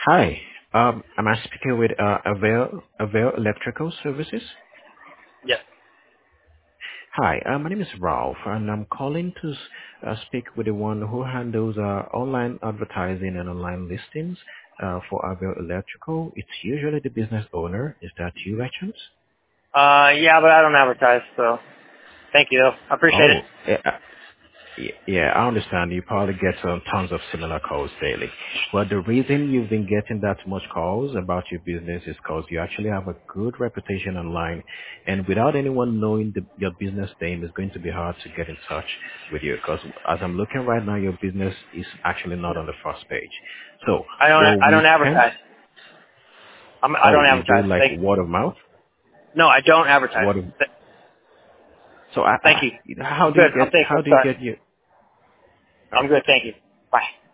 Hi. Am I speaking with Avail Electrical Services? Yes. Hi, my name is Ralph, and I'm calling to speak with the one who handles online advertising and online listings for Avail Electrical. It's usually the business owner. Is that you, by chance? Yeah, but I don't advertise, so thank you. I appreciate it. Oh, yeah, I understand. You probably get tons of similar calls daily. But the reason you've been getting that much calls about your business is because you actually have a good reputation online. And without anyone knowing your business name, it's going to be hard to get in touch with you. Because as I'm looking right now, your business is actually not on the first page. So I don't. what I we don't can, advertise. I oh, don't you do advertise. like word of mouth? No, I don't advertise. Word of, so Thank you. how I'm do you good. I'm get, thanks. how I'm do you sorry. get your, I'm alright. good. Thank you. Bye.